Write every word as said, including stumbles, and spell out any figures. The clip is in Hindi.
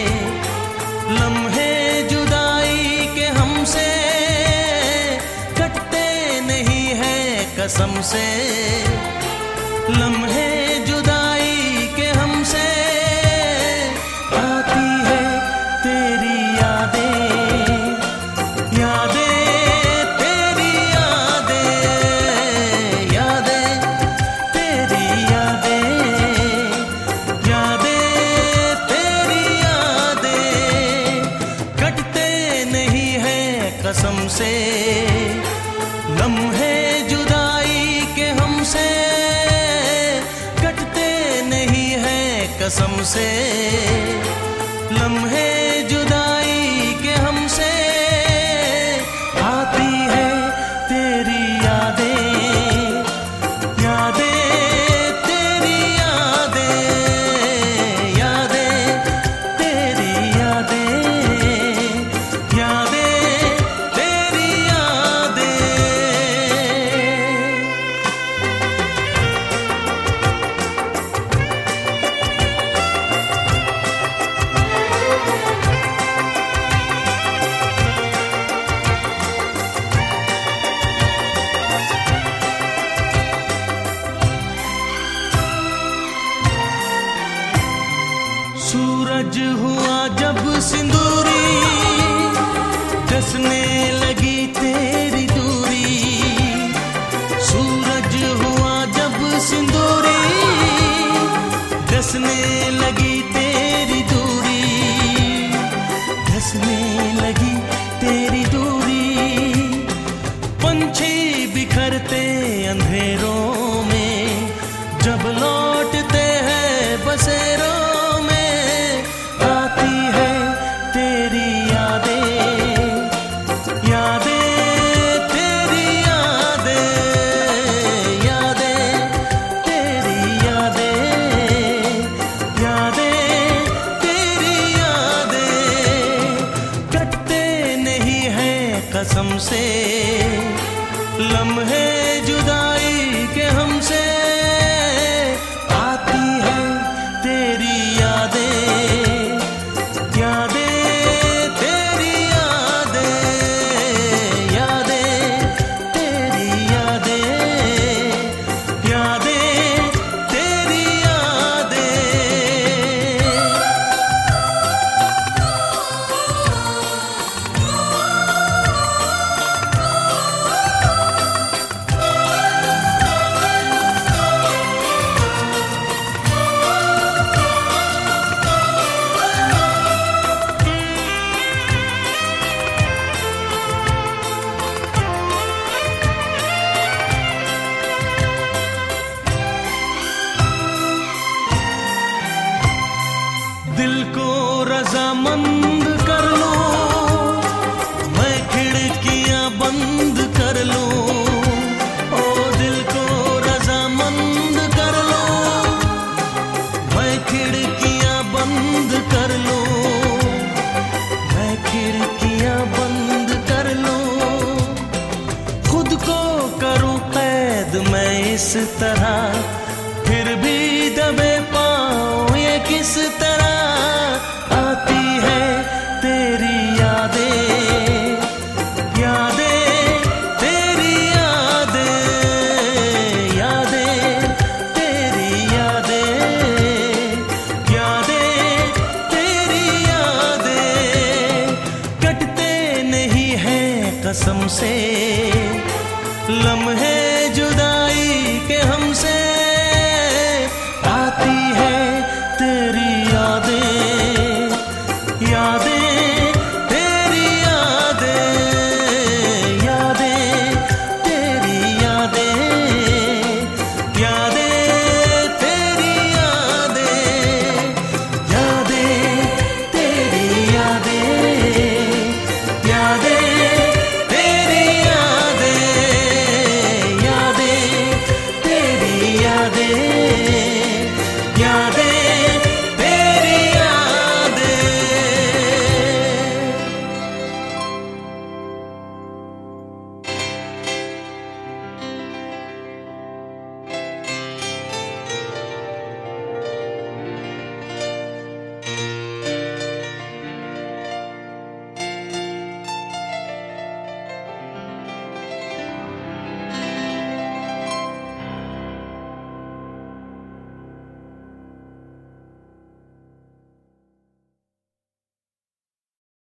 लम्हे जुदाई के हमसे कटते नहीं है कसम से। लम्हे जुदाई के हमसे आती है तेरी यादें, यादें तेरी यादें, यादें तेरी यादें, यादें तेरी यादें कटते नहीं है कसम से। लम्हे जुदाई के हमसे कटते नहीं है कसम से। लम्हे जुदाई के हमसे आती है तेरी यादें, यादें तेरी यादें, यादें तेरी यादें, यादें तेरी यादें। सूरज हुआ जब सिंदूरी, डसने लगी तेरी दूरी। सूरज हुआ जब सिंदूरी, डसने लगी तेरी दूरी, डसने लगी तेरी दूरी। पंछी बिखरते अंधेरों में जब लौटते हैं बसेरों, कसम से। लम्हे जुदाई के हमसे आती है तेरी यादें, यादें तेरी यादें, यादें तेरी यादें, यादें तेरी यादें। दिल को रजामंद कर लो, मैं खिड़कियां बंद कर लूं। ओ दिल को रजामंद कर लो, मैं खिड़कियां बंद कर लूं, मैं खिड़कियां बंद कर लूं। खुद को करूं कैद मैं इस तरह, फिर भी दबे पाऊं ये किस तरह। आती है तेरी यादें, यादें तेरी यादें, यादें तेरी यादें, यादें तेरी यादें कटते नहीं है कसम से। लम्हे जुदाई के हमसे आती है तेरी यादें, यादें